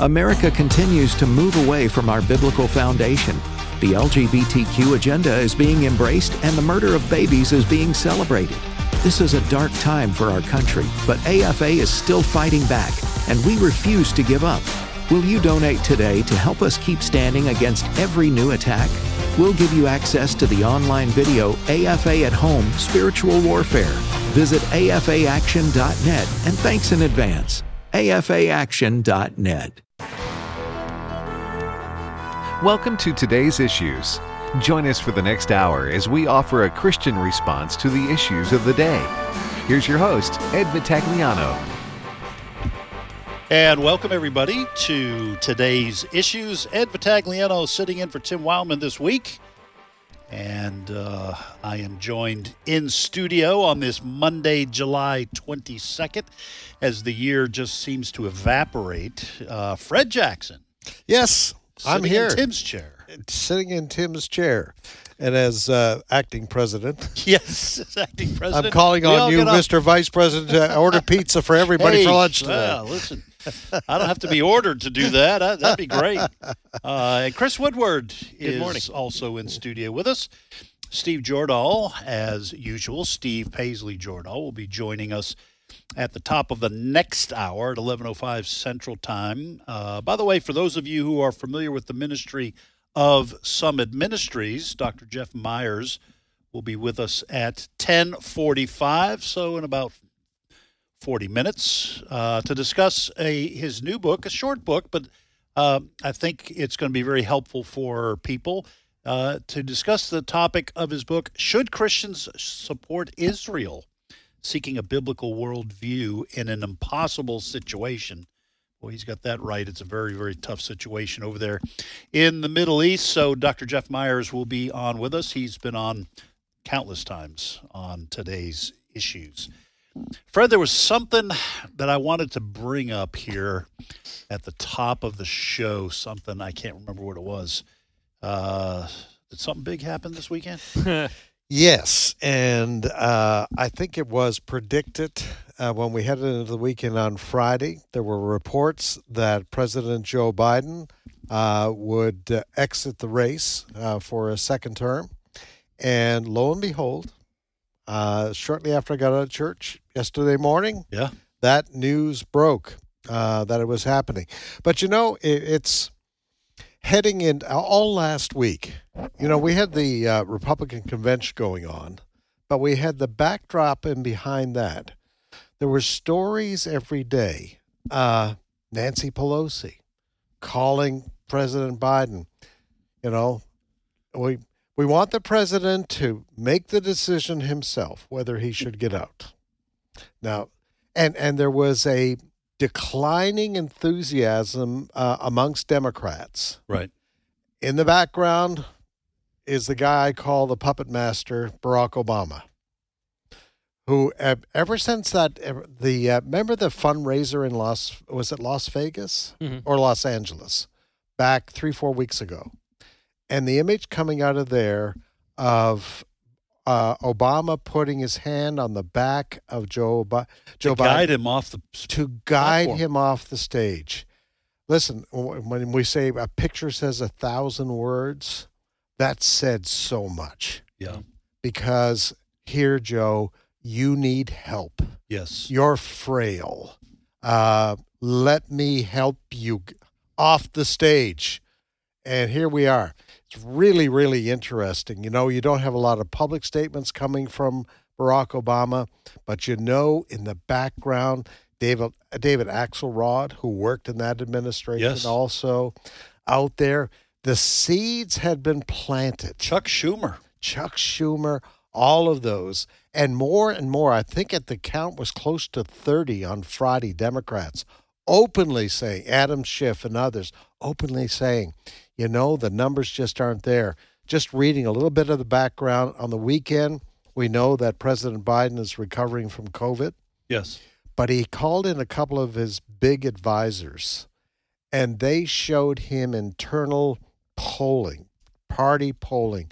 America continues to move away from our biblical foundation. The LGBTQ agenda is being embraced and the murder of babies is being celebrated. This is a dark time for our country, but AFA is still fighting back, and we refuse to give up. Will you donate today to help us keep standing against every new attack? We'll give you access to the online video AFA at Home Spiritual Warfare. Visit afaaction.net, and thanks in advance. afaaction.net. Welcome to today's issues. Join us for the next hour as we offer a Christian response to the issues of the day. Here's your host, Ed Vitagliano. And welcome, everybody, to today's issues. Ed Vitagliano sitting in for Tim Wildman this week. And I am joined in studio on this Monday, July 22nd, as the year just seems to evaporate. Fred Jackson. Yes, I'm here. In Tim's chair. Sitting in Tim's chair. And as acting president. Yes, as acting president. I'm calling on you, Mr. Vice President, to order pizza for everybody for lunch today. Well, listen, I don't have to be ordered to do that. That'd be great. And Chris Woodward is also in studio with us. Steve Jordahl, as usual. Steve Paisley Jordahl will be joining us at the top of the next hour at 11:05 Central Time. By the way, for those of you who are familiar with the ministry of Summit Ministries, Dr. Jeff Myers will be with us at 10:45, so in about 40 minutes, to discuss his new book, a short book, but I think it's going to be very helpful for people to discuss the topic of his book, Should Christians Support Israel? Seeking a Biblical Worldview in an Impossible Situation. Well, he's got that right. It's a very, very tough situation over there in the Middle East. So Dr. Jeff Myers will be on with us. He's been on countless times on today's issues. Fred, there was something that I wanted to bring up here at the top of the show, something I can't remember what it was. Did something big happen this weekend? Yes, and I think it was predicted when we headed into the weekend on Friday. There were reports that President Joe Biden would exit the race for a second term. And lo and behold, shortly after I got out of church yesterday morning, that news broke that it was happening. But, you know, it's heading in all last week. You know, we had the Republican convention going on, but we had the backdrop in behind that. There were stories every day. Nancy Pelosi calling President Biden. You know, we want the president to make the decision himself whether he should get out. Now, and there was a declining enthusiasm amongst Democrats. Right. In the background is the guy I call the puppet master, Barack Obama, who ever since that, remember the fundraiser in Las Vegas or Los Angeles back 3-4 weeks ago? And the image coming out of there of Obama putting his hand on the back of Joe Biden to guide him off the platform. Him off the stage. Listen, when we say a picture says 1,000 words, that said so much. Yeah. Because here, Joe, you need help. Yes. You're frail. Let me help you off the stage. And here we are. It's really, really interesting. You know, you don't have a lot of public statements coming from Barack Obama, but you know in the background, David Axelrod, who worked in that administration also out there, the seeds had been planted. Chuck Schumer, all of those. And more, I think at the count was close to 30 on Friday, Democrats openly saying, Adam Schiff and others, openly saying, you know, the numbers just aren't there. Just reading a little bit of the background on the weekend, we know that President Biden is recovering from COVID. Yes. But he called in a couple of his big advisors, and they showed him internal polling, party polling,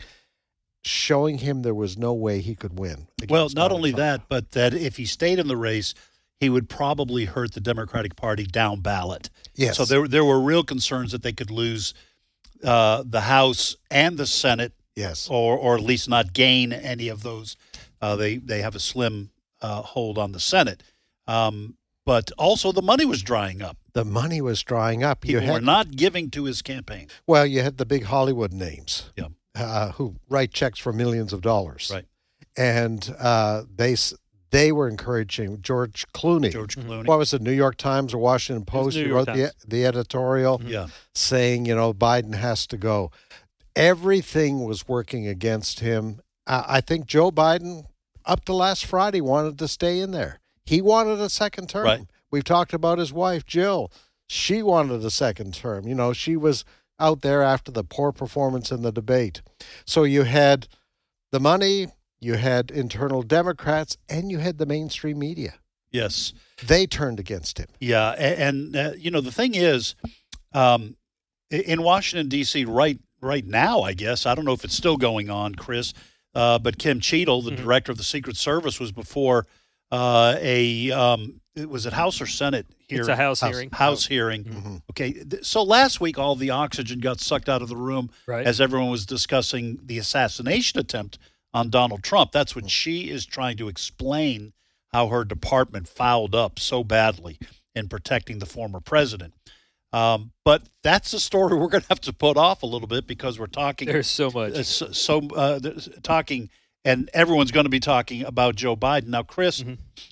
showing him there was no way he could win. Well, not only that, but that if he stayed in the race, he would probably hurt the Democratic Party down ballot. Yes. So there were real concerns that they could lose the House and the Senate. Yes. Or at least not gain any of those. They have a slim hold on the Senate. But also the money was drying up. The money was drying up. People were not giving to his campaign. Well, you had the big Hollywood names who write checks for millions of dollars. Right. And they were encouraging George Clooney. What was it, New York Times or Washington Post? Who wrote the editorial saying, Biden has to go. Everything was working against him. I think Joe Biden, up to last Friday, wanted to stay in there. He wanted a second term. Right. We've talked about his wife, Jill. She wanted a second term. She was out there after the poor performance in the debate. So you had the money, you had internal Democrats, and you had the mainstream media. Yes. They turned against him. Yeah. And the thing is, in Washington, D.C., right now, I guess, I don't know if it's still going on, Chris, but Kim Cheadle, the director of the Secret Service, was before was it House or Senate hearing? It's a House hearing. House hearing. Mm-hmm. Okay. So last week, all the oxygen got sucked out of the room as everyone was discussing the assassination attempt on Donald Trump. That's when she is trying to explain how her department fouled up so badly in protecting the former president. But that's a story we're going to have to put off a little bit because we're talking. There's so much. Talking, and everyone's going to be talking about Joe Biden. Now, Chris,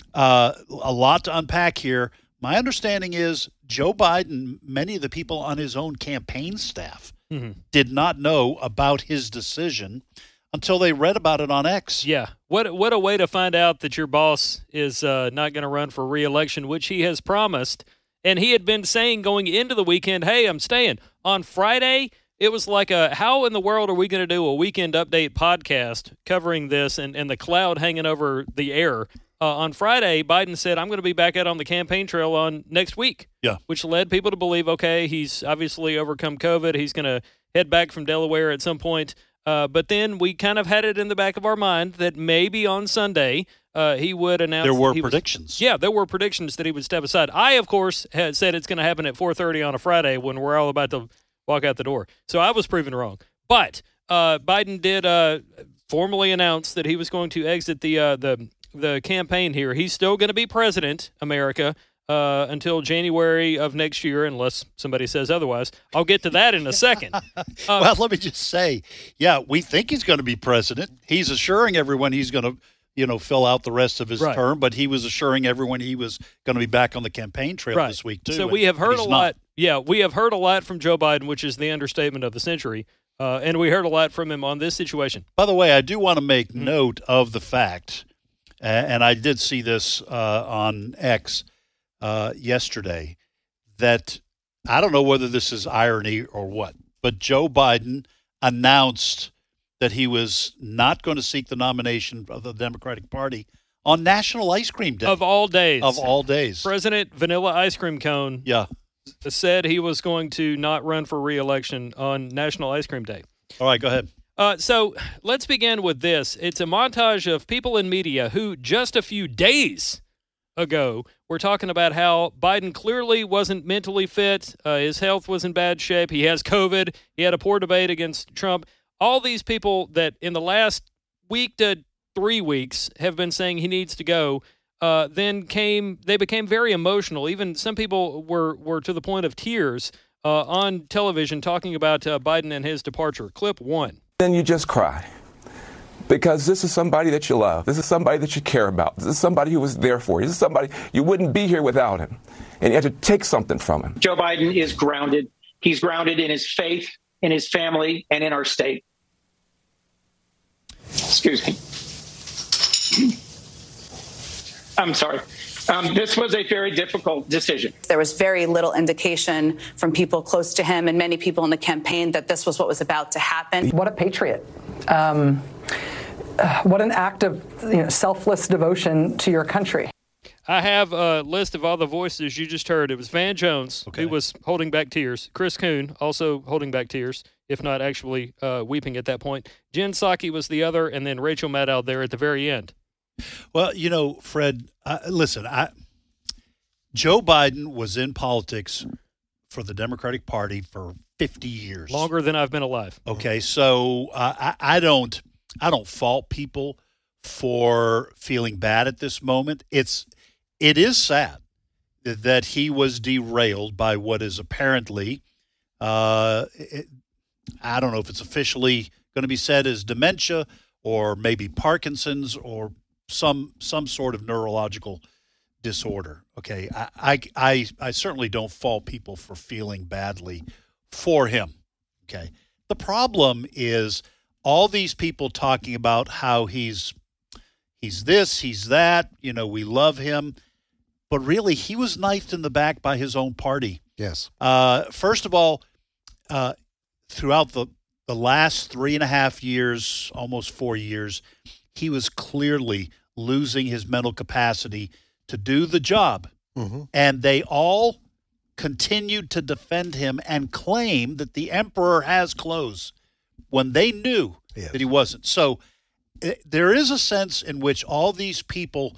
a lot to unpack here. My understanding is Joe Biden, many of the people on his own campaign staff did not know about his decision until they read about it on X. Yeah. What a way to find out that your boss is not going to run for re-election, which he has promised. And he had been saying going into the weekend, hey, I'm staying. On Friday, it was like how in the world are we going to do a weekend update podcast covering this and the cloud hanging over the air? On Friday, Biden said, I'm going to be back out on the campaign trail on next week. Yeah. Which led people to believe, okay, he's obviously overcome COVID. He's going to head back from Delaware at some point. But then we kind of had it in the back of our mind that maybe on Sunday he would announce. There were predictions. There were predictions that he would step aside. I, of course, had said it's going to happen at 4:30 on a Friday when we're all about to walk out the door. So I was proven wrong. But Biden did formally announce that he was going to exit the campaign here. He's still going to be president, America, until January of next year, unless somebody says otherwise. I'll get to that in a second. Well, let me just say, we think he's going to be president. He's assuring everyone he's going to, fill out the rest of his term, but he was assuring everyone he was going to be back on the campaign trail this week, too. So we have heard a lot. Yeah, we have heard a lot from Joe Biden, which is the understatement of the century. And we heard a lot from him on this situation. By the way, I do want to make note of the fact, and I did see this on X yesterday, that I don't know whether this is irony or what, but Joe Biden announced that he was not going to seek the nomination of the Democratic Party on National Ice Cream Day. Of all days. Of all days. President Vanilla Ice Cream Cone said he was going to not run for re-election on National Ice Cream Day. All right, go ahead. So let's begin with this. It's a montage of people in media who just a few days ago were talking about how Biden clearly wasn't mentally fit. His health was in bad shape. He has COVID. He had a poor debate against Trump. All these people that in the last week to 3 weeks have been saying he needs to go, they became very emotional. Even some people were to the point of tears on television talking about Biden and his departure. Clip 1. Then you just cry. Because this is somebody that you love. This is somebody that you care about. This is somebody who was there for you. This is somebody you wouldn't be here without him. And you had to take something from him. Joe Biden is grounded. He's grounded in his faith, in his family, and in our state. Excuse me. I'm sorry. This was a very difficult decision. There was very little indication from people close to him and many people in the campaign that this was what was about to happen. What a patriot. What an act of selfless devotion to your country. I have a list of all the voices you just heard. It was Van Jones, who was holding back tears. Chris Coon, also holding back tears, if not actually weeping at that point. Jen Psaki was the other, and then Rachel Maddow there at the very end. Well, Fred, listen, Joe Biden was in politics for the Democratic Party for 50 years. Longer than I've been alive. Okay, so I don't fault people for feeling bad at this moment. It is sad that he was derailed by what is apparently, I don't know if it's officially going to be said as dementia or maybe Parkinson's or some sort of neurological disorder. Okay, I certainly don't fault people for feeling badly for him. Okay, the problem is all these people talking about how he's this, he's that, we love him, but really he was knifed in the back by his own party. Yes. First of all, throughout the last 3.5 years, almost 4 years, he was clearly losing his mental capacity to do the job. Mm-hmm. And they all continued to defend him and claim that the emperor has clothes when they knew that he wasn't. So there is a sense in which all these people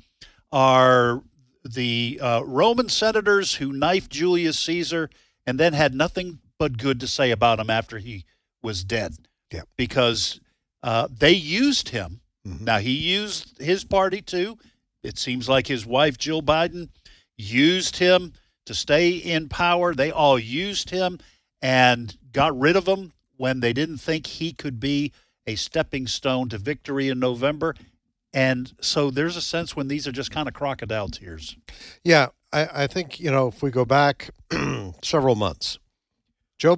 are the Roman senators who knifed Julius Caesar and then had nothing but good to say about him after he was dead. Yeah. Because they used him. Mm-hmm. Now, he used his party too. It seems like his wife, Jill Biden, used him to stay in power. They all used him and got rid of him when they didn't think he could be a stepping stone to victory in November. And so there's a sense when these are just kind of crocodile tears. Yeah, I think, if we go back several months, Jill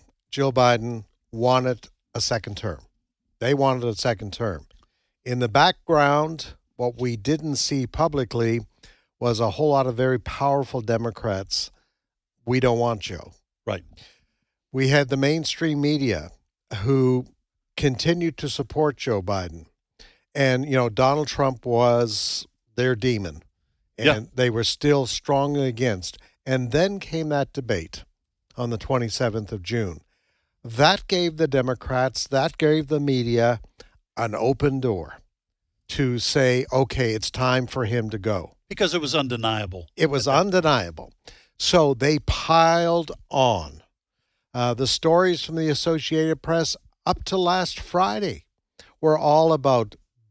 Biden wanted a second term. They wanted a second term. In the background, what we didn't see publicly was a whole lot of very powerful Democrats. We don't want Joe. Right. We had the mainstream media who continued to support Joe Biden. And, Donald Trump was their demon. And they were still strongly against. And then came that debate on the 27th of June. That gave the Democrats, that gave the media an open door to say, okay, it's time for him to go. Because it was undeniable. It was undeniable. So they piled on. The stories from the Associated Press up to last Friday were all about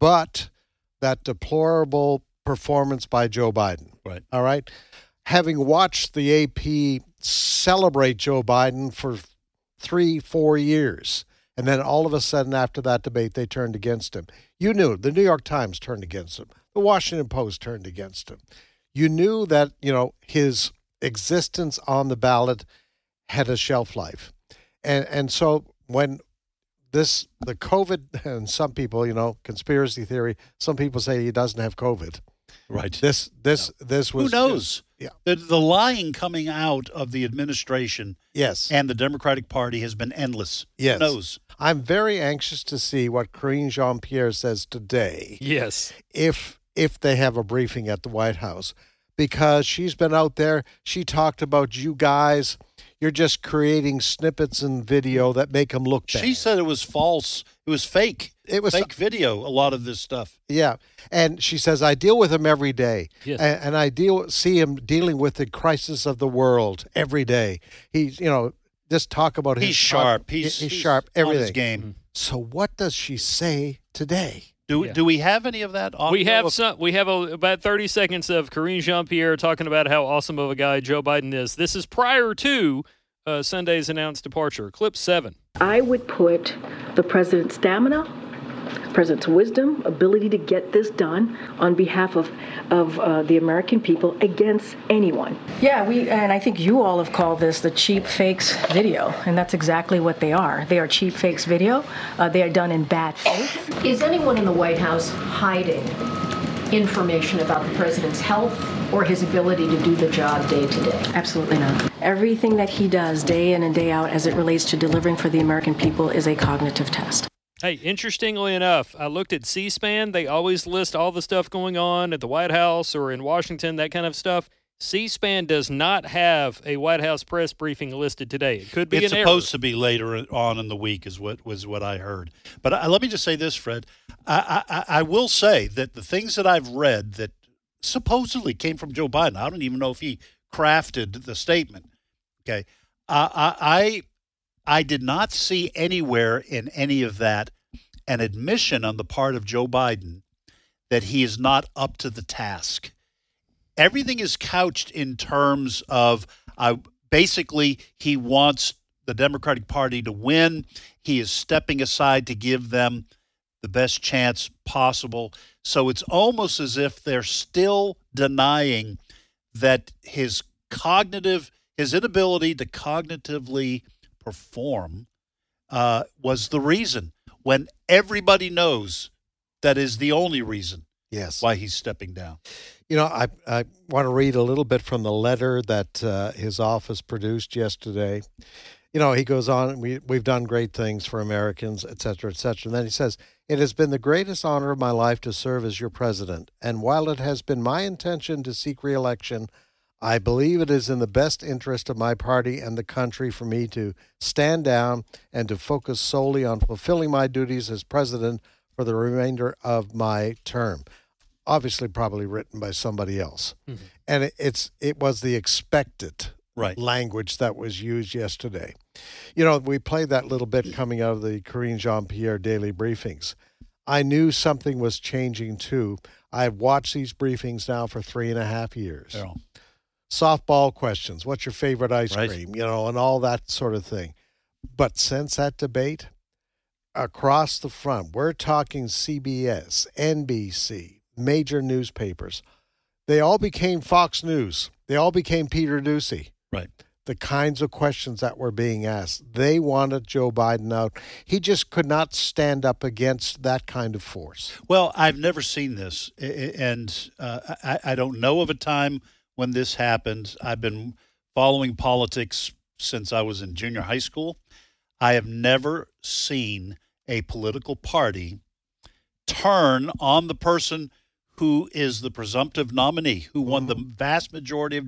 that deplorable performance by Joe Biden. Right. All right. Having watched the AP celebrate Joe Biden for 3-4 years, and then all of a sudden after that debate, they turned against him. You knew the New York Times turned against him. The Washington Post turned against him. You knew that, his existence on the ballot had a shelf life. And so when the COVID, and some people, conspiracy theory, some people say he doesn't have COVID. Right. This was. Who knows? Yeah. The lying coming out of the administration yes. and the Democratic Party has been endless. Yes. Who knows? I'm very anxious to see what Karine Jean-Pierre says today. Yes. If they have a briefing at the White House, because she's been out there. She talked about you guys. You're just creating snippets in video that make them look bad. She said it was false. It was fake. It was fake video, a lot of this stuff. Yeah. And she says, I deal with him every day. Yes. And I see him dealing with the crisis of the world every day. He's, just talk about He's sharp. He's sharp, everything. On his game. Mm-hmm. So what does she say today? Do we have any of that audio? We have some. We have about 30 seconds of Karine Jean-Pierre talking about how awesome of a guy Joe Biden is. This is prior to Sunday's announced departure. Clip 7. I would put the president's stamina, president's wisdom, ability to get this done on behalf of the American people against anyone. Yeah, and I think you all have called this the cheap fakes video, and that's exactly what they are. They are cheap fakes video. They are done in bad faith. Is anyone in the White House hiding information about the president's health or his ability to do the job day to day? Absolutely not. Everything that he does day in and day out as it relates to delivering for the American people is a cognitive test. Hey, interestingly enough, I looked at C-SPAN. They always list all the stuff going on at the White House or in Washington, that kind of stuff. C-SPAN does not have a White House press briefing listed today. It could be It's an error. supposed to be later on in the week is what I heard. But let me just say this, Fred. I will say that the things that I've read that supposedly came from Joe Biden. I don't even know if he crafted the statement. Okay. I did not see anywhere in any of that an admission on the part of Joe Biden that he is not up to the task. Everything is couched in terms of basically he wants the Democratic Party to win. He is stepping aside to give them the best chance possible. So it's almost as if they're still denying that his inability to cognitively perform was the reason, when everybody knows that is the only reason why he's stepping down. You know, I want to read a little bit from the letter that his office produced yesterday. You know, he goes on, we've done great things for Americans, et cetera, et cetera. And then he says, it has been the greatest honor of my life to serve as your president. And while it has been my intention to seek re-election, I believe it is in the best interest of my party and the country for me to stand down and to focus solely on fulfilling my duties as president for the remainder of my term. Obviously, probably written by somebody else. Mm-hmm. And it was the expected language that was used yesterday. You know, we played that little bit coming out of the Karine Jean-Pierre daily briefings. I knew something was changing, too. I've watched these briefings now for 3.5 years. Yeah. Softball questions. What's your favorite ice cream? You know, and all that sort of thing. But since that debate, across the front, we're talking CBS, NBC, major newspapers. They all became Fox News. They all became Peter Doocy. Right. The kinds of questions that were being asked. They wanted Joe Biden out. He just could not stand up against that kind of force. Well, I've never seen this, and I don't know of a time when this happened. I've been following politics since I was in junior high school. I have never seen a political party turn on the person who is the presumptive nominee, who won the vast majority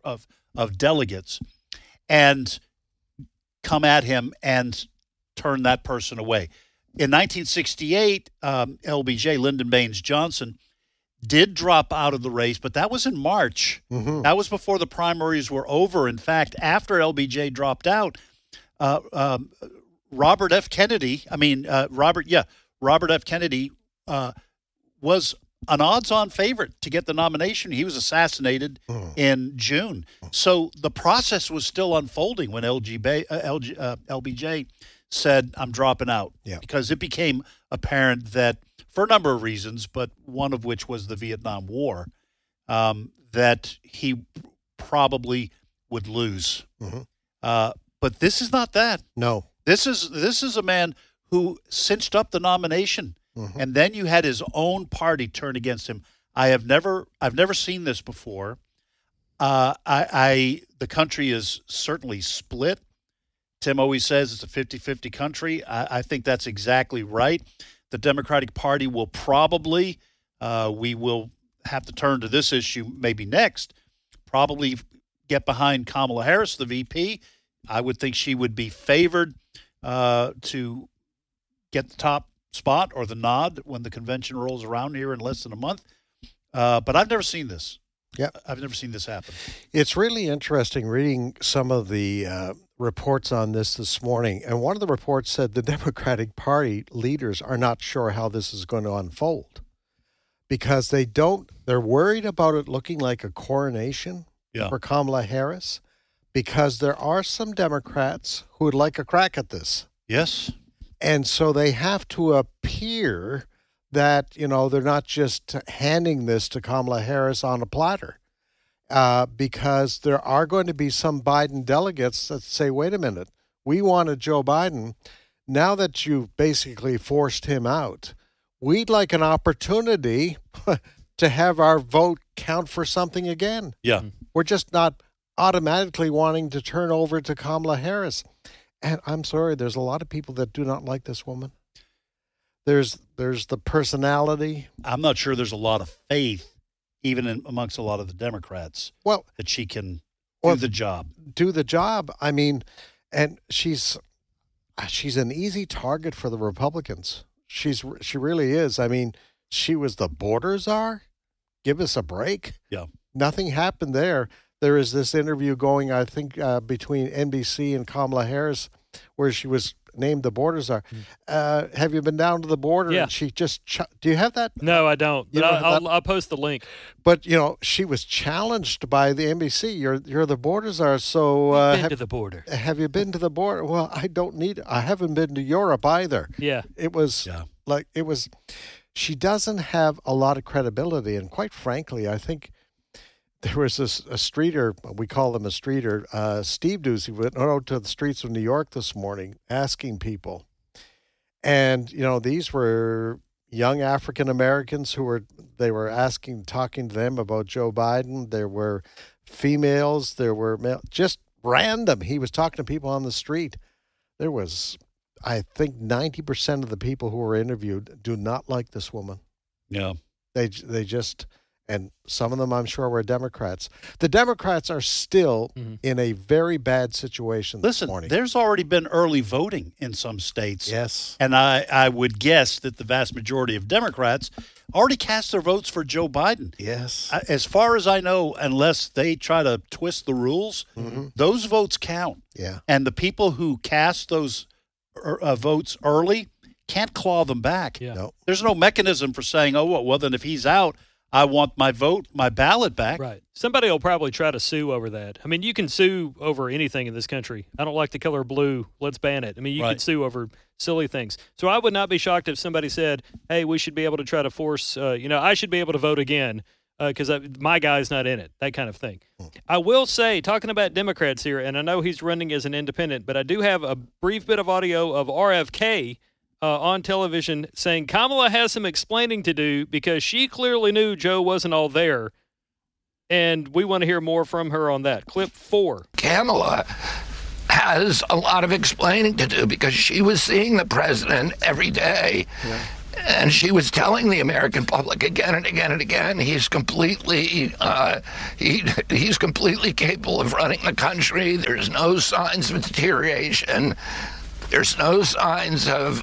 of delegates, and come at him and turn that person away. In 1968, LBJ, Lyndon Baines Johnson, did drop out of the race, but that was in March. Mm-hmm. That was before the primaries were over. In fact, after LBJ dropped out, Robert F. Kennedy was an odds-on favorite to get the nomination. He was assassinated in June. So the process was still unfolding when LBJ said, I'm dropping out. Yeah. Because it became apparent that, for a number of reasons, but one of which was the Vietnam War, that he probably would lose. Mm-hmm. But this is not that. No. This is a man who cinched up the nomination. Mm-hmm. And then you had his own party turn against him. I've never seen this before. The country is certainly split. Tim always says it's a 50-50 country. I think that's exactly right. The Democratic Party will probably, we will have to turn to this issue maybe next, probably get behind Kamala Harris, the VP. I would think she would be favored to get the top spot or the nod when the convention rolls around here in less than a month. But I've never seen this. Yeah, I've never seen this happen. It's really interesting reading some of the reports on this morning. And one of the reports said the Democratic Party leaders are not sure how this is going to unfold because they're worried about it looking like a coronation for Kamala Harris because there are some Democrats who would like a crack at this. Yes. And so they have to appear that, you know, they're not just handing this to Kamala Harris on a platter because there are going to be some Biden delegates that say, wait a minute, we wanted Joe Biden. Now that you've basically forced him out, we'd like an opportunity to have our vote count for something again. Yeah. We're just not automatically wanting to turn over to Kamala Harris. And I'm sorry, there's a lot of people that do not like this woman. There's the personality. I'm not sure there's a lot of faith, even amongst a lot of the Democrats, that she can do the job. Do the job. I mean, and she's an easy target for the Republicans. She really is. I mean, she was the border czar. give us a break. Yeah. Nothing happened there. There is this interview going, I think, between NBC and Kamala Harris, where she was named the border czar. Have you been down to the border? Yeah. And she just, do you have that? No, I don't. You But don't have that? I'll post the link. But, she was challenged by the NBC. You're the border czar, so... Been to the border. Have you been to the border? Well, I don't need it. I haven't been to Europe either. Yeah. It was she doesn't have a lot of credibility. And quite frankly, I think there was a streeter, we call him a streeter, Steve Doocy, went out to the streets of New York this morning asking people. And, these were young African Americans who were talking to them about Joe Biden. There were females, there were male, just random. He was talking to people on the street. There was, I think, 90% of the people who were interviewed do not like this woman. Yeah. They just, and some of them I'm sure were Democrats. The Democrats are still in a very bad situation this morning. There's already been early voting in some states. Yes. And I would guess that the vast majority of Democrats already cast their votes for Joe Biden. Yes. As far as I know, unless they try to twist the rules, those votes count. Yeah. And the people who cast those votes early can't claw them back. Yeah. No. There's no mechanism for saying, well, then if he's out, I want my ballot back. Right. Somebody will probably try to sue over that. I mean, you can sue over anything in this country. I don't like the color blue. Let's ban it. I mean, you can sue over silly things. So I would not be shocked if somebody said, hey, we should be able to try to force, I should be able to vote again because my guy's not in it, that kind of thing. I will say, talking about Democrats here, and I know he's running as an independent, but I do have a brief bit of audio of RFK on television saying Kamala has some explaining to do because she clearly knew Joe wasn't all there. And we want to hear more from her on that. Clip 4. Kamala has a lot of explaining to do because she was seeing the president every day. Yeah. And she was telling the American public again and again and again, he's completely he's completely capable of running the country. There's no signs of deterioration. There's no signs of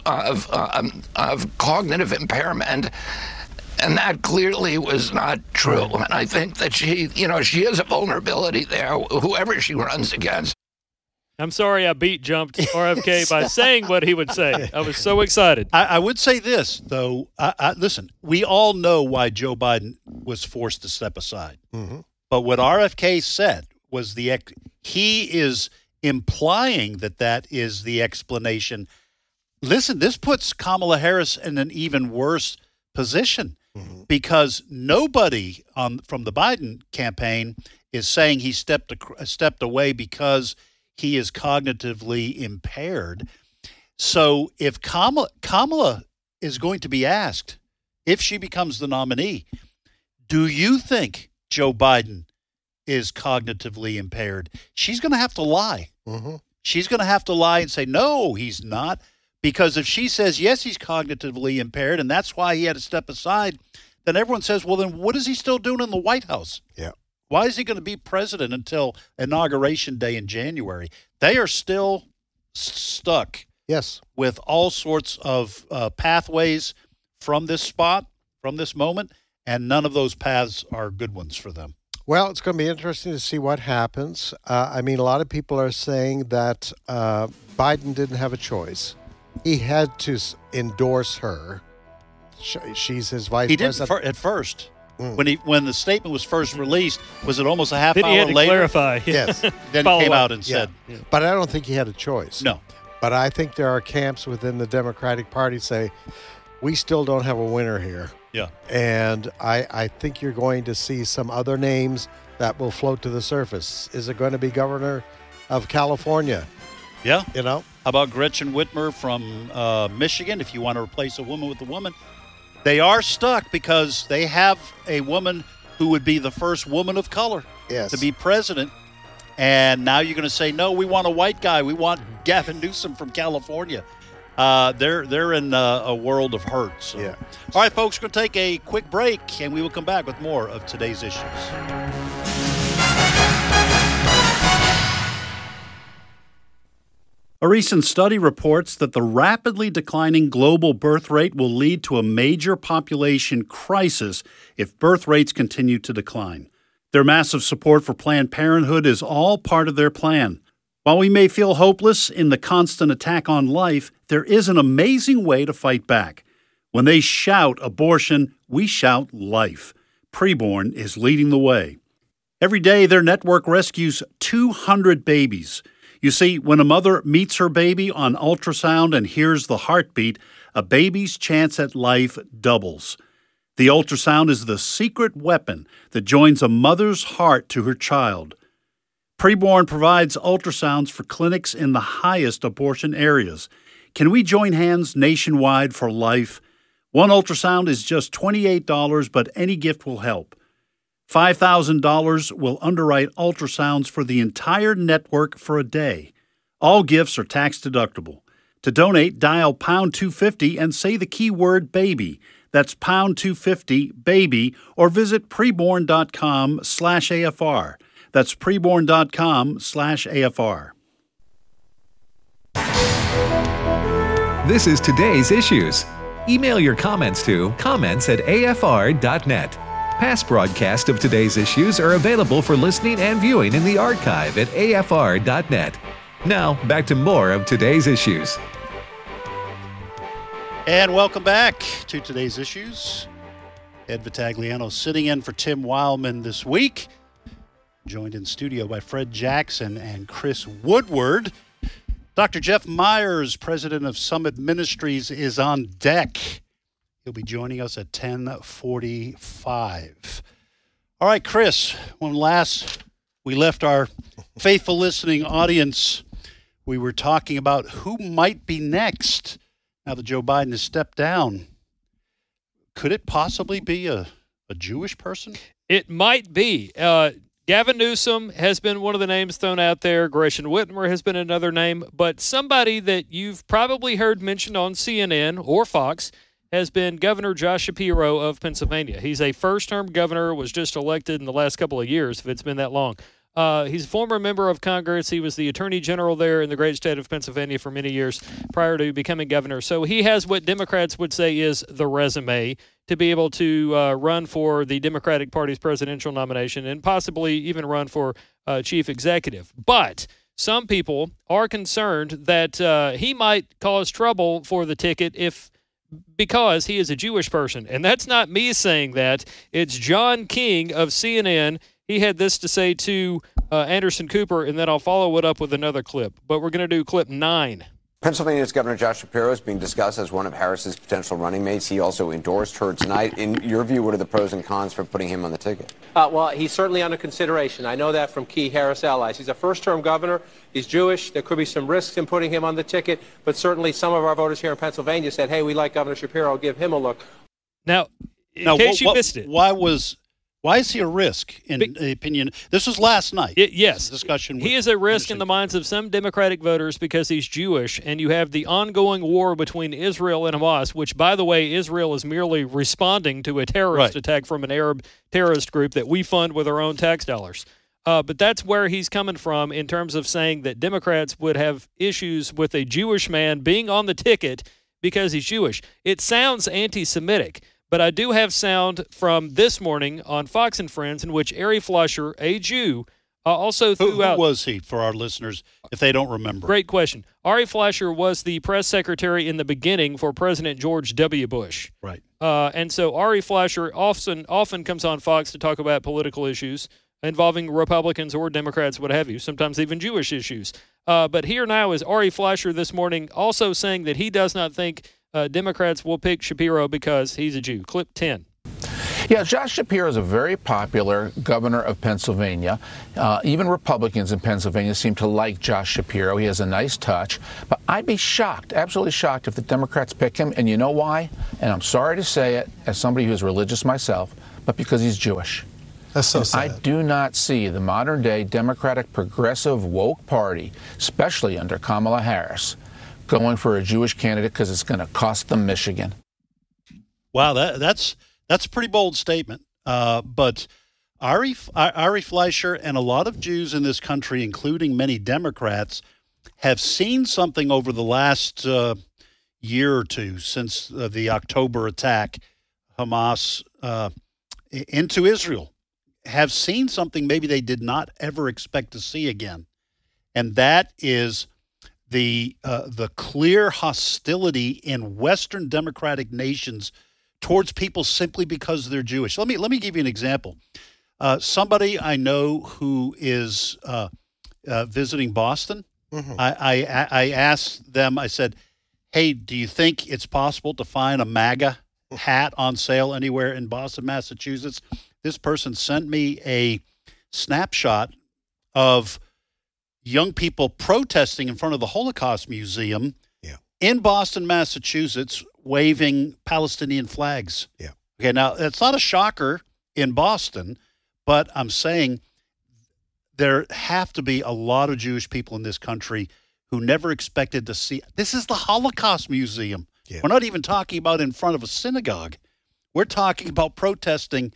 cognitive impairment, and that clearly was not true. And I think that she has a vulnerability there, whoever she runs against. I'm sorry I jumped RFK by saying what he would say. I was so excited. I would say this, though. Listen, we all know why Joe Biden was forced to step aside. Mm-hmm. But what RFK said was he is implying that is the explanation. Listen, this puts Kamala Harris in an even worse position because nobody from the Biden campaign is saying he stepped away because he is cognitively impaired. So if Kamala is going to be asked, if she becomes the nominee, do you think Joe Biden is cognitively impaired? She's going to have to lie. Mm-hmm. She's going to have to lie and say, no, he's not. Because if she says, yes, he's cognitively impaired, and that's why he had to step aside, then everyone says, well, then what is he still doing in the White House? Yeah. Why is he going to be president until Inauguration Day in January? They are still stuck with all sorts of pathways from this spot, from this moment, and none of those paths are good ones for them. Well, it's going to be interesting to see what happens. A lot of people are saying that Biden didn't have a choice. He had to endorse her. She's his vice president. He didn't at first. When the statement was first released, was it almost a half hour later? He had to clarify. Yes. Then he came out and said. Yeah. But I don't think he had a choice. No. But I think there are camps within the Democratic Party say, we still don't have a winner here. Yeah. And I think you're going to see some other names that will float to the surface. Is it going to be Governor of California? Yeah. How about Gretchen Whitmer from Michigan, if you want to replace a woman with a woman? They are stuck because they have a woman who would be the first woman of color to be president. And now you're going to say, no, we want a white guy. We want Gavin Newsom from California. They're in a world of hurt. So. Yeah. All right, folks, we're going to take a quick break, and we will come back with more of today's issues. A recent study reports that the rapidly declining global birth rate will lead to a major population crisis if birth rates continue to decline. Their massive support for Planned Parenthood is all part of their plan. While we may feel hopeless in the constant attack on life, there is an amazing way to fight back. When they shout abortion, we shout life. Preborn is leading the way. Every day, their network rescues 200 babies. You see, when a mother meets her baby on ultrasound and hears the heartbeat, a baby's chance at life doubles. The ultrasound is the secret weapon that joins a mother's heart to her child. Preborn provides ultrasounds for clinics in the highest abortion areas. Can we join hands nationwide for life? One ultrasound is just $28, but any gift will help. $5,000 will underwrite ultrasounds for the entire network for a day. All gifts are tax deductible. To donate, dial pound 250 and say the keyword baby. That's pound 250 baby, or visit preborn.com/AFR. That's preborn.com/AFR. This is Today's Issues. Email your comments to comments@afr.net. Past broadcasts of Today's Issues are available for listening and viewing in the archive at afr.net. Now, back to more of Today's Issues. And welcome back to Today's Issues. Ed Vitagliano sitting in for Tim Wildman this week. Joined in studio by Fred Jackson and Chris Woodward. Dr. Jeff Myers, president of Summit Ministries, is on deck. He'll be joining us at 10:45. All right, Chris, when last we left our faithful listening audience, we were talking about who might be next now that Joe Biden has stepped down. Could it possibly be a Jewish person? It might be. Gavin Newsom has been one of the names thrown out there. Gretchen Whitmer has been another name. But somebody that you've probably heard mentioned on CNN or Fox has been Governor Josh Shapiro of Pennsylvania. He's a first-term governor, was just elected in the last couple of years, if it's been that long. He's a former member of Congress. He was the attorney general there in the great state of Pennsylvania for many years prior to becoming governor. So he has what Democrats would say is the resume to be able to run for the Democratic Party's presidential nomination and possibly even run for chief executive. But some people are concerned that he might cause trouble for the ticket because he is a Jewish person. And that's not me saying that. It's John King of CNN. He had this to say to Anderson Cooper, and then I'll follow it up with another clip. But we're going to do clip 9. Pennsylvania's Governor Josh Shapiro is being discussed as one of Harris's potential running mates. He also endorsed her tonight. In your view, what are the pros and cons for putting him on the ticket? Well, he's certainly under consideration. I know that from key Harris allies. He's a first-term governor. He's Jewish. There could be some risks in putting him on the ticket, but certainly some of our voters here in Pennsylvania said, hey, we like Governor Shapiro. Give him a look. Now, in case you missed it. Why is he a risk, in the opinion? This was last night. Yes. Discussion. He is a risk in the minds of some Democratic voters because he's Jewish, and you have the ongoing war between Israel and Hamas, which, by the way, Israel is merely responding to a terrorist attack from an Arab terrorist group that we fund with our own tax dollars. But that's where he's coming from in terms of saying that Democrats would have issues with a Jewish man being on the ticket because he's Jewish. It sounds anti-Semitic. But I do have sound from this morning on Fox and Friends in which Ari Fleischer, a Jew, also threw out... Who was he, for our listeners, if they don't remember? Great question. Ari Fleischer was the press secretary in the beginning for President George W. Bush. Right. And so Ari Fleischer often comes on Fox to talk about political issues involving Republicans or Democrats, what have you, sometimes even Jewish issues. But here now is Ari Fleischer this morning also saying that he does not think Democrats will pick Shapiro because he's a Jew. Clip 10. Yeah, Josh Shapiro is a very popular governor of Pennsylvania. Even Republicans in Pennsylvania seem to like Josh Shapiro. He has a nice touch. But I'd be shocked, absolutely shocked, if the Democrats pick him. And you know why? And I'm sorry to say it as somebody who's religious myself, but because he's Jewish. That's so sad. I do not see the modern-day Democratic progressive woke party, especially under Kamala Harris, going for a Jewish candidate because it's going to cost them Michigan. Wow, that's a pretty bold statement. But Ari Fleischer and a lot of Jews in this country, including many Democrats, have seen something over the last year or two since the October attack, Hamas into Israel, have seen something maybe they did not ever expect to see again. And that is the clear hostility in Western democratic nations towards people simply because they're Jewish. Let me give you an example. Somebody I know who is visiting Boston, I asked them, I said, hey, do you think it's possible to find a MAGA hat on sale anywhere in Boston, Massachusetts? This person sent me a snapshot of young people protesting in front of the Holocaust Museum in Boston, Massachusetts, waving Palestinian flags. Yeah. Okay, now, it's not a shocker in Boston, but I'm saying there have to be a lot of Jewish people in this country who never expected to see. This is the Holocaust Museum. Yeah. We're not even talking about in front of a synagogue. We're talking about protesting,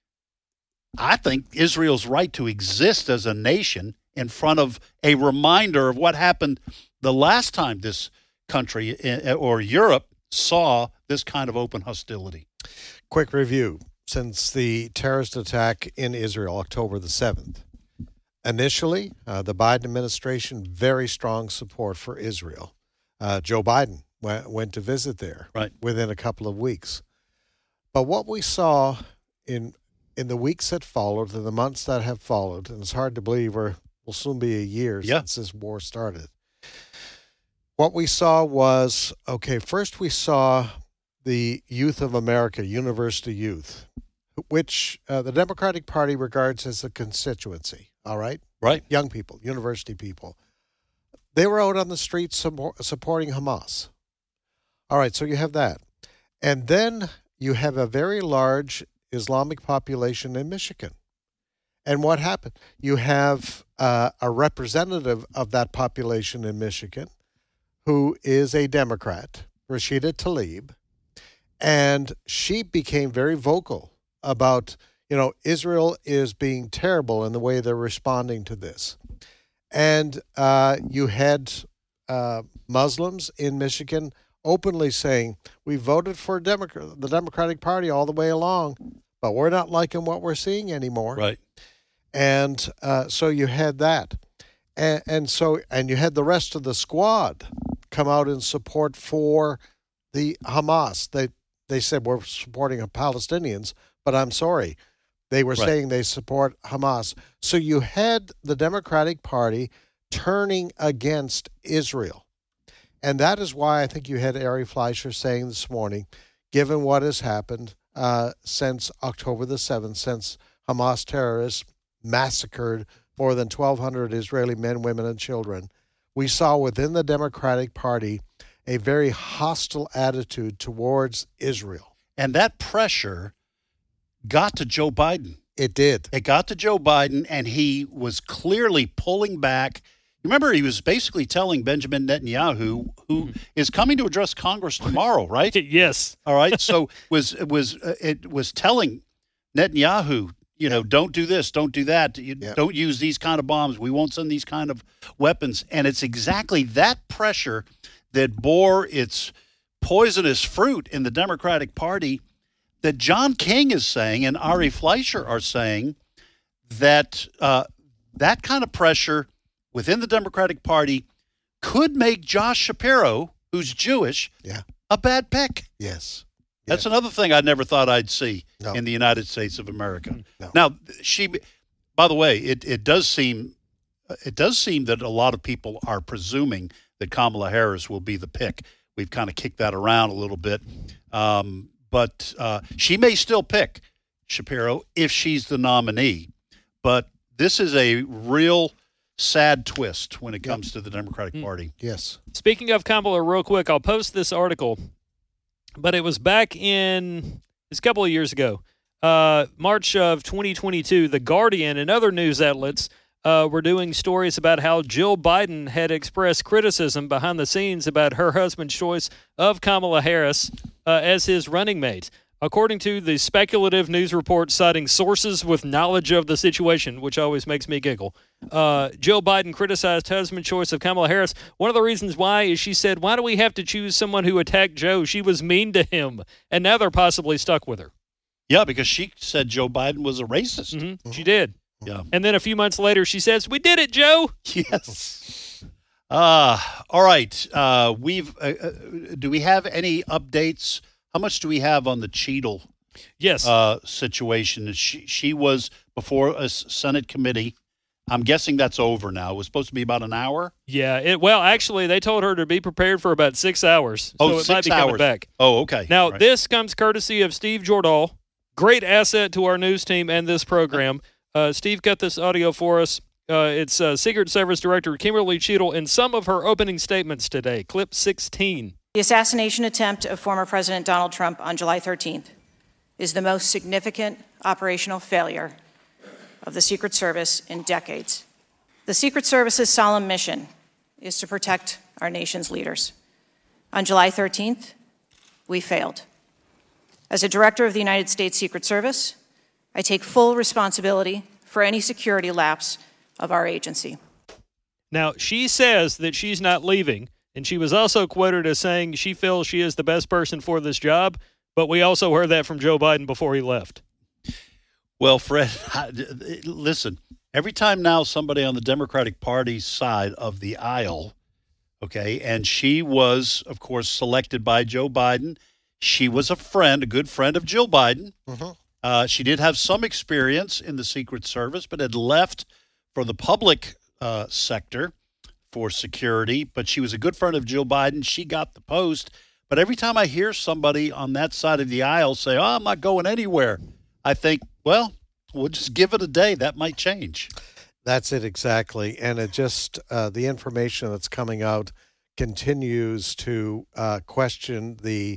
I think, Israel's right to exist as a nation in front of a reminder of what happened the last time this country or Europe saw this kind of open hostility. Quick review. Since the terrorist attack in Israel, October the 7th, initially, the Biden administration, very strong support for Israel. Joe Biden went to visit there within a couple of weeks. But what we saw in the weeks that followed and the months that have followed, and it's hard to believe will soon be a year since this war started, what we saw was, first we saw the Youth of America, University Youth, which the Democratic Party regards as a constituency, all right? Right. Young people, university people. They were out on the streets supporting Hamas. All right, so you have that. And then you have a very large Islamic population in Michigan. And what happened? You have a representative of that population in Michigan who is a Democrat, Rashida Tlaib, and she became very vocal about, Israel is being terrible in the way they're responding to this. And you had Muslims in Michigan openly saying, we voted for the Democratic Party all the way along, but we're not liking what we're seeing anymore. Right. And so you had that. And you had the rest of the squad come out in support for the Hamas. They said we're supporting Palestinians, but I'm sorry. They were saying they support Hamas. So you had the Democratic Party turning against Israel. And that is why I think you had Ari Fleischer saying this morning, given what has happened since October the 7th, since Hamas terrorists massacred more than 1,200 Israeli men, women, and children, we saw within the Democratic Party a very hostile attitude towards Israel. And that pressure got to Joe Biden. It did. It got to Joe Biden, and he was clearly pulling back. Remember, he was basically telling Benjamin Netanyahu, who is coming to address Congress tomorrow, right? Yes. All right. So it was telling Netanyahu, don't do this, don't do that. Don't use these kind of bombs. We won't send these kind of weapons. And it's exactly that pressure that bore its poisonous fruit in the Democratic Party that John King is saying and Ari Fleischer are saying that that kind of pressure within the Democratic Party could make Josh Shapiro, who's Jewish, a bad pick. Yes. That's another thing I never thought I'd see in the United States of America. No. Now, by the way, it does seem that a lot of people are presuming that Kamala Harris will be the pick. We've kind of kicked that around a little bit. But she may still pick Shapiro if she's the nominee. But this is a real sad twist when it comes to the Democratic Party. Yes. Speaking of Kamala, real quick, I'll post this article, but it was back it's a couple of years ago, March of 2022. The Guardian and other news outlets were doing stories about how Jill Biden had expressed criticism behind the scenes about her husband's choice of Kamala Harris as his running mate. According to the speculative news report citing sources with knowledge of the situation, which always makes me giggle, Joe Biden criticized husband choice of Kamala Harris. One of the reasons why is she said, why do we have to choose someone who attacked Joe? She was mean to him. And now they're possibly stuck with her. Yeah, because she said Joe Biden was a racist. Mm-hmm. She did. Yeah. And then a few months later, she says, we did it, Joe. Yes. All right. Do we have any updates? How much do we have on the Cheadle situation? She was before a Senate committee. I'm guessing that's over now. It was supposed to be about an hour? Yeah. Well, actually, they told her to be prepared for about 6 hours. Oh, so it 6 might be hours. coming back. Oh, okay. Now, This comes courtesy of Steve Jordahl. Great asset to our news team and this program. Steve got this audio for us. It's Secret Service Director Kimberly Cheadle in some of her opening statements today. Clip 16. The assassination attempt of former President Donald Trump on July 13th is the most significant operational failure of the Secret Service in decades. The Secret Service's solemn mission is to protect our nation's leaders. On July 13th, we failed. As a director of the United States Secret Service, I take full responsibility for any security lapse of our agency. Now, she says that she's not leaving. And she was also quoted as saying she feels she is the best person for this job, but we also heard that from Joe Biden before he left. Well, Fred, listen, every time now somebody on the Democratic Party side of the aisle, okay, and she was, of course, selected by Joe Biden. She was a good friend of Jill Biden. Mm-hmm. She did have some experience in the Secret Service, but had left for the public sector for security, but she was a good friend of Jill Biden. She got the post. But every time I hear somebody on that side of the aisle say, oh, I'm not going anywhere, I think, well, we'll just give it a day. That might change. That's it exactly. And it just, the information that's coming out continues to question the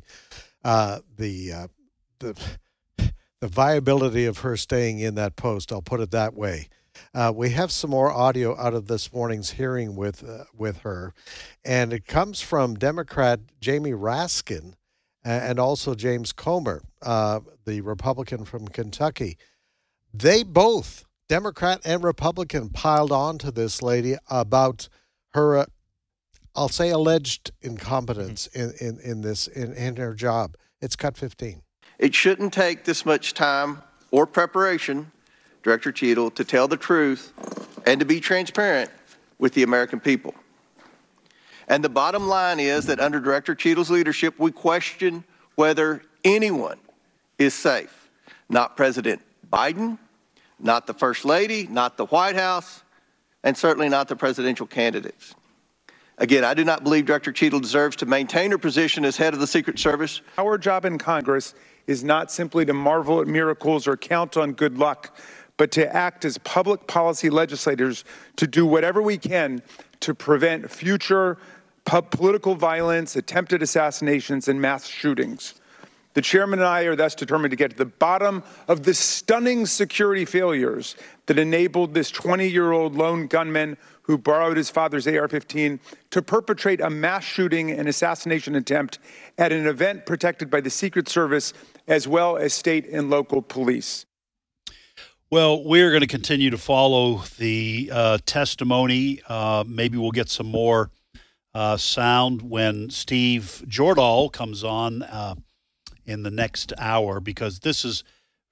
viability of her staying in that post. I'll put it that way. We have some more audio out of this morning's hearing with her, and it comes from Democrat Jamie Raskin and also James Comer, the Republican from Kentucky. They both, Democrat and Republican, piled on to this lady about her, I'll say, alleged incompetence in her job. It's cut 15. It shouldn't take this much time or preparation, Director Cheadle, to tell the truth and to be transparent with the American people. And the bottom line is that under Director Cheadle's leadership, we question whether anyone is safe. Not President Biden, not the First Lady, not the White House, and certainly not the presidential candidates. Again, I do not believe Director Cheadle deserves to maintain her position as head of the Secret Service. Our job in Congress is not simply to marvel at miracles or count on good luck, but to act as public policy legislators to do whatever we can to prevent future political violence, attempted assassinations, and mass shootings. The chairman and I are thus determined to get to the bottom of the stunning security failures that enabled this 20-year-old lone gunman who borrowed his father's AR-15 to perpetrate a mass shooting and assassination attempt at an event protected by the Secret Service as well as state and local police. Well, we're going to continue to follow the testimony. Maybe we'll get some more sound when Steve Jordahl comes on in the next hour, because this is,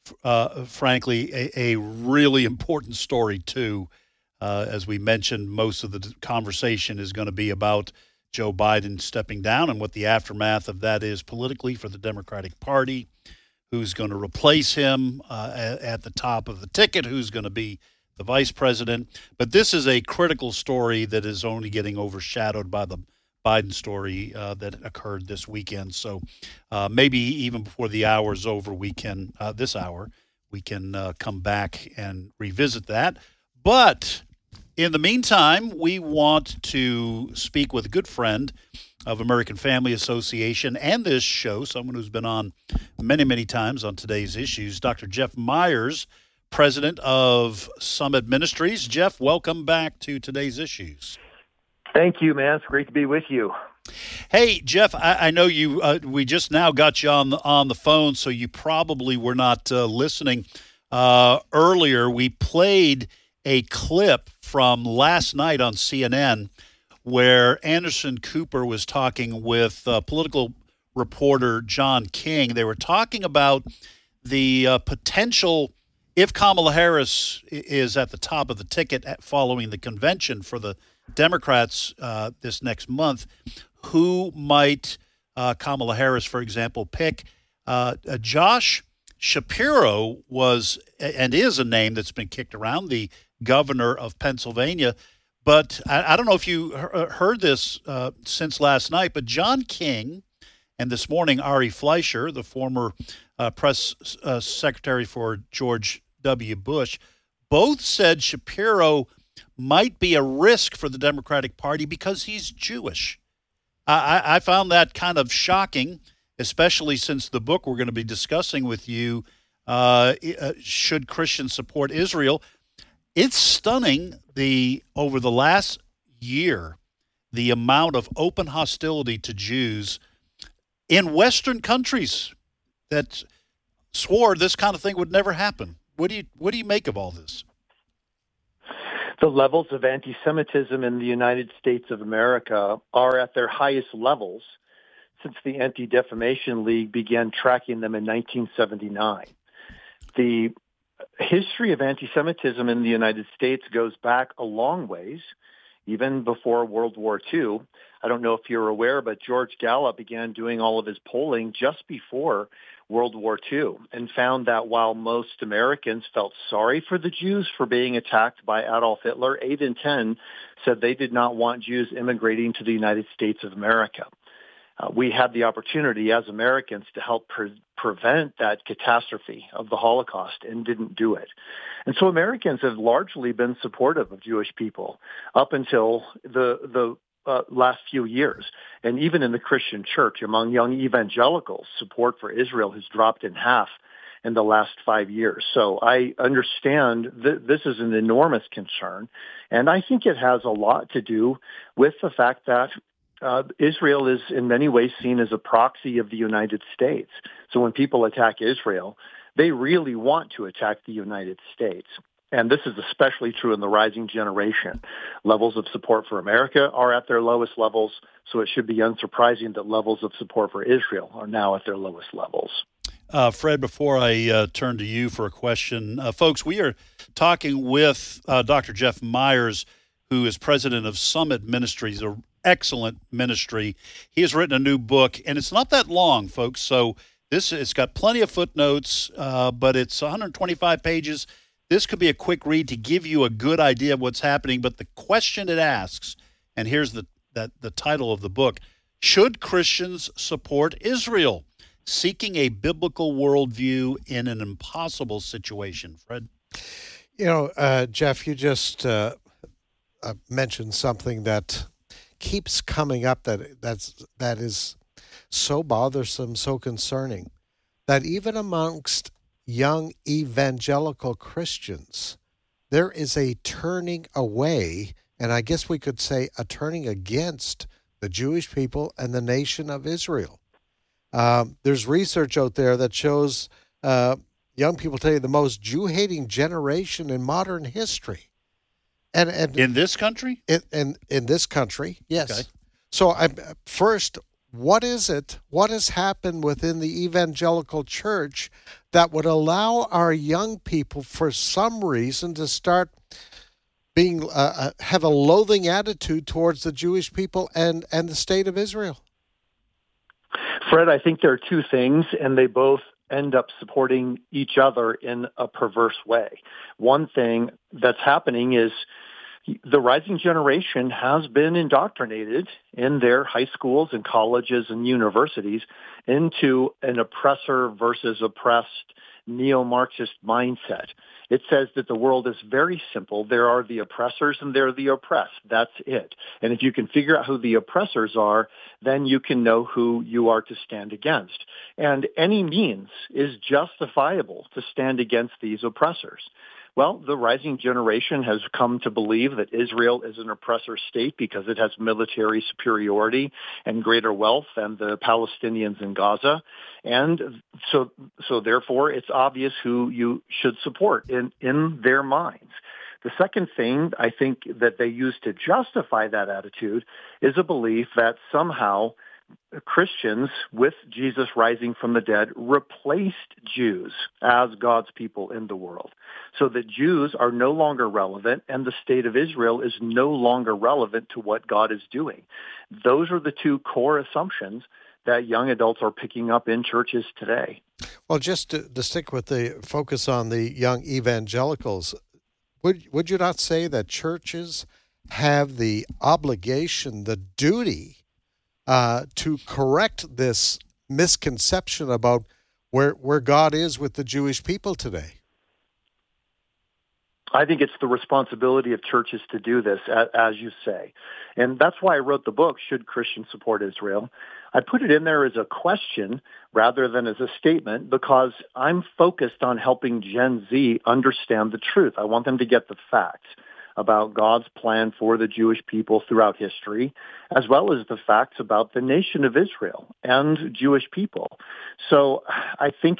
frankly, a really important story, too. As we mentioned, most of the conversation is going to be about Joe Biden stepping down and what the aftermath of that is politically for the Democratic Party, who's going to replace him at the top of the ticket, who's going to be the vice president. But this is a critical story that is only getting overshadowed by the Biden story that occurred this weekend. So maybe even before the hour's over, we can, this hour, we can come back and revisit that. But in the meantime, we want to speak with a good friend of American Family Association and this show, someone who's been on many, many times on Today's Issues, Dr. Jeff Myers, president of Summit Ministries. Jeff, welcome back to Today's Issues. Thank you, man. It's great to be with you. Hey, Jeff, I know you. We just now got you on the phone, so you probably were not listening. Earlier, we played a clip from last night on CNN where Anderson Cooper was talking with political reporter John King. They were talking about the potential, if Kamala Harris is at the top of the ticket following the convention for the Democrats this next month, who might Kamala Harris, for example, pick? Josh Shapiro was and is a name that's been kicked around, the governor of Pennsylvania. But I don't know if you heard this since last night, but John King and this morning Ari Fleischer, the former press secretary for George W. Bush, both said Shapiro might be a risk for the Democratic Party because he's Jewish. I found that kind of shocking, especially since the book we're going to be discussing with you, Should Christians Support Israel? It's stunning over the last year, the amount of open hostility to Jews in Western countries that swore this kind of thing would never happen. What do you make of all this? The levels of anti-Semitism in the United States of America are at their highest levels since the Anti-Defamation League began tracking them in 1979. The history of anti-Semitism in the United States goes back a long ways, even before World War II. I don't know if you're aware, but George Gallup began doing all of his polling just before World War II and found that while most Americans felt sorry for the Jews for being attacked by Adolf Hitler, 8 in 10 said they did not want Jews immigrating to the United States of America. We had the opportunity as Americans to help prevent that catastrophe of the Holocaust and didn't do it. And so Americans have largely been supportive of Jewish people up until the last few years. And even in the Christian church, among young evangelicals, support for Israel has dropped in half in the last 5 years. So I understand that this is an enormous concern. And I think it has a lot to do with the fact that Israel is in many ways seen as a proxy of the United States. So when people attack Israel, they really want to attack the United States. And this is especially true in the rising generation. Levels of support for America are at their lowest levels, so it should be unsurprising that levels of support for Israel are now at their lowest levels. Fred, before I turn to you for a question, folks, we are talking with Dr. Jeff Myers, who is president of Summit Ministries, an excellent ministry. He has written a new book, and it's not that long, folks, so it's got plenty of footnotes, but it's 125 pages. This could be a quick read to give you a good idea of what's happening, but the question it asks, and here's the title of the book, Should Christians Support Israel? Seeking a Biblical Worldview in an Impossible Situation. Fred? You know, Jeff, you just mentioned something that keeps coming up that is so bothersome, so concerning, that even amongst young evangelical Christians, there is a turning away, and I guess we could say a turning against the Jewish people and the nation of Israel. There's research out there that shows young people tell you the most Jew-hating generation in modern history. And in this country? In this country, yes. Okay. So first, what is it? What has happened within the evangelical church that would allow our young people, for some reason, to start being have a loathing attitude towards the Jewish people and the state of Israel? Fred, I think there are two things, and they both end up supporting each other in a perverse way. One thing that's happening is the rising generation has been indoctrinated in their high schools and colleges and universities into an oppressor versus oppressed neo-Marxist mindset. It says that the world is very simple. There are the oppressors and there are the oppressed. That's it. And if you can figure out who the oppressors are, then you can know who you are to stand against. And any means is justifiable to stand against these oppressors. Well, the rising generation has come to believe that Israel is an oppressor state because it has military superiority and greater wealth than the Palestinians in Gaza. And so therefore, it's obvious who you should support in their minds. The second thing I think that they use to justify that attitude is a belief that somehow Christians, with Jesus rising from the dead, replaced Jews as God's people in the world, so that Jews are no longer relevant and the state of Israel is no longer relevant to what God is doing. Those are the two core assumptions that young adults are picking up in churches today. Well, just to stick with the focus on the young evangelicals, would you not say that churches have the obligation, the duty, to correct this misconception about where God is with the Jewish people today? I think it's the responsibility of churches to do this, as you say. And that's why I wrote the book, Should Christians Support Israel? I put it in there as a question rather than as a statement because I'm focused on helping Gen Z understand the truth. I want them to get the facts about God's plan for the Jewish people throughout history, as well as the facts about the nation of Israel and Jewish people. So I think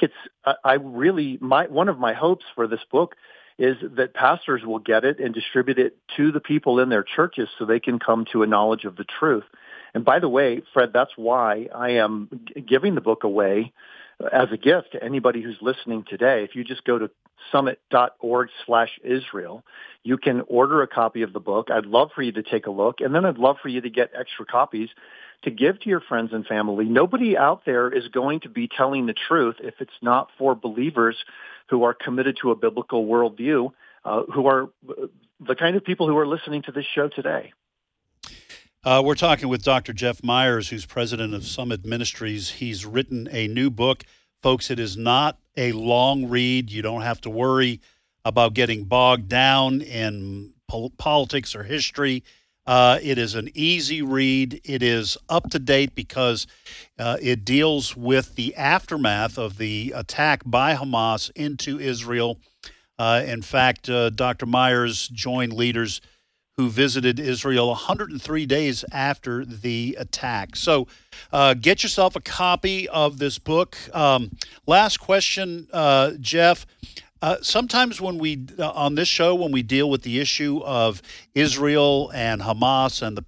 one of my hopes for this book is that pastors will get it and distribute it to the people in their churches so they can come to a knowledge of the truth. And by the way, Fred, that's why I am giving the book away as a gift to anybody who's listening today. If you just go to summit.org/Israel, you can order a copy of the book. I'd love for you to take a look, and then I'd love for you to get extra copies to give to your friends and family. Nobody out there is going to be telling the truth if it's not for believers who are committed to a biblical worldview, who are the kind of people who are listening to this show today. We're talking with Dr. Jeff Myers, who's president of Summit Ministries. He's written a new book. Folks, it is not a long read. You don't have to worry about getting bogged down in politics or history. It is an easy read. It is up to date because it deals with the aftermath of the attack by Hamas into Israel. In fact, Dr. Myers joined leaders who visited Israel 103 days after the attack. So get yourself a copy of this book. Last question, Jeff. Sometimes when we, on this show, when we deal with the issue of Israel and Hamas and the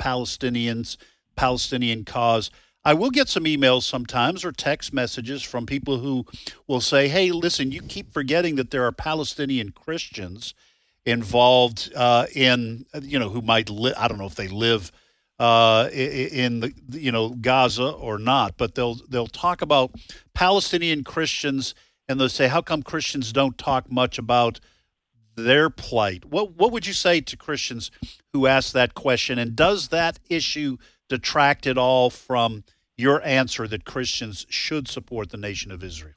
Palestinian cause, I will get some emails sometimes or text messages from people who will say, hey, listen, you keep forgetting that there are Palestinian Christians involved in, who might live, I don't know if they live in the, Gaza or not, but they'll talk about Palestinian Christians and they'll say, how come Christians don't talk much about their plight? What would you say to Christians who ask that question? And does that issue detract at all from your answer that Christians should support the nation of Israel?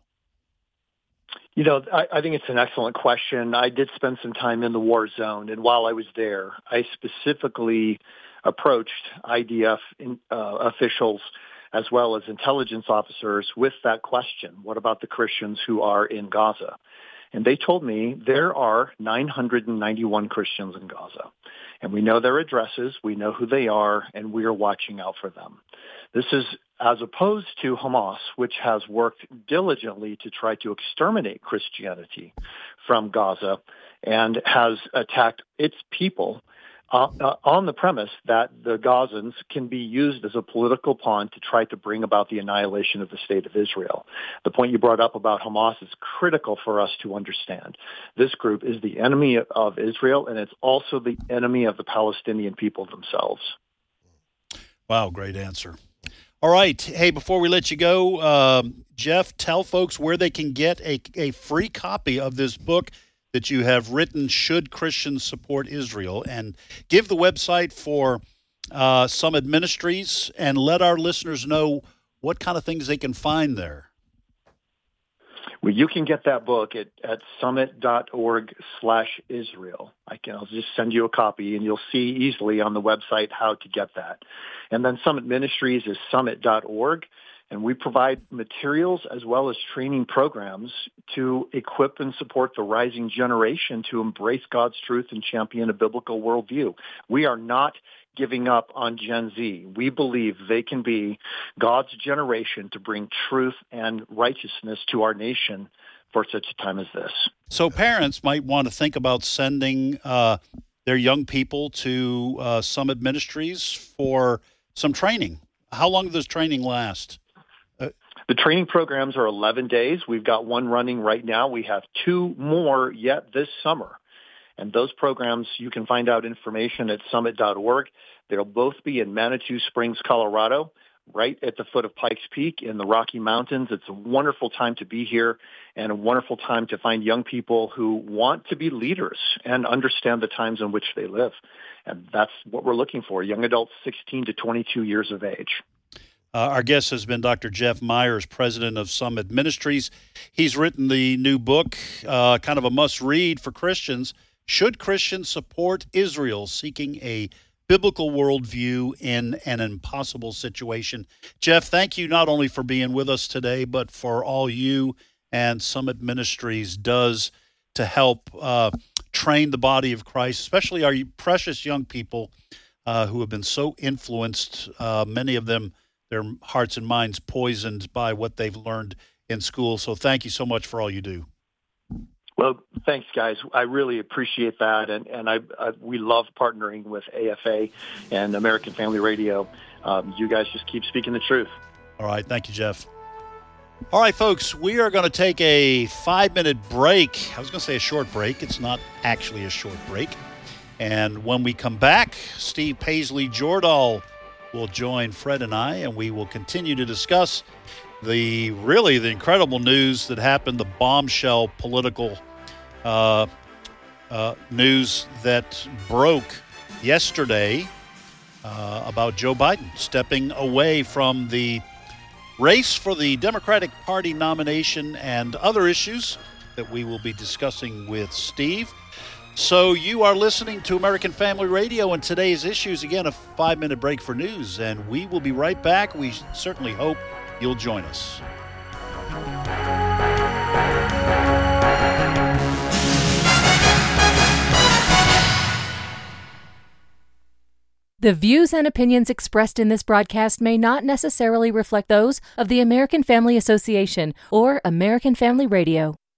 I think it's an excellent question. I did spend some time in the war zone, and while I was there, I specifically approached IDF officials as well as intelligence officers with that question. What about the Christians who are in Gaza? And they told me there are 991 Christians in Gaza. And we know their addresses, we know who they are, and we are watching out for them. This is as opposed to Hamas, which has worked diligently to try to exterminate Christianity from Gaza and has attacked its people on the premise that the Gazans can be used as a political pawn to try to bring about the annihilation of the state of Israel. The point you brought up about Hamas is critical for us to understand. This group is the enemy of Israel, and it's also the enemy of the Palestinian people themselves. Wow, great answer. All right. Hey, before we let you go, Jeff, tell folks where they can get a free copy of this book that you have written, Should Christians Support Israel? And give the website for Summit Ministries and let our listeners know what kind of things they can find there. Well, you can get that book at summit.org/Israel. I'll just send you a copy, and you'll see easily on the website how to get that. And then Summit Ministries is summit.org. And we provide materials as well as training programs to equip and support the rising generation to embrace God's truth and champion a biblical worldview. We are not giving up on Gen Z. We believe they can be God's generation to bring truth and righteousness to our nation for such a time as this. So parents might want to think about sending their young people to Summit Ministries for some training. How long does this training last? The training programs are 11 days. We've got one running right now. We have 2 more yet this summer. And those programs, you can find out information at summit.org. They'll both be in Manitou Springs, Colorado, right at the foot of Pikes Peak in the Rocky Mountains. It's a wonderful time to be here and a wonderful time to find young people who want to be leaders and understand the times in which they live. And that's what we're looking for, young adults 16 to 22 years of age. Our guest has been Dr. Jeff Myers, president of Summit Ministries. He's written the new book, kind of a must-read for Christians, Should Christians Support Israel? Seeking a Biblical Worldview in an Impossible Situation. Jeff, thank you not only for being with us today, but for all you and Summit Ministries does to help train the body of Christ, especially our precious young people who have been so influenced, many of them, their hearts and minds poisoned by what they've learned in school. So thank you so much for all you do. Well, thanks, guys. I really appreciate that, and we love partnering with AFA and American Family Radio. You guys just keep speaking the truth. All right. Thank you, Jeff. All right, folks, we are going to take a 5-minute break. I was going to say a short break. It's not actually a short break. And when we come back, Steve Paisley-Jordahl will join Fred and I, and we will continue to discuss the incredible news that happened, the bombshell political news that broke yesterday about Joe Biden stepping away from the race for the Democratic Party nomination and other issues that we will be discussing with Steve. So you are listening to American Family Radio and today's issues. Again, a 5-minute break for news, and we will be right back. We certainly hope you'll join us. The views and opinions expressed in this broadcast may not necessarily reflect those of the American Family Association or American Family Radio.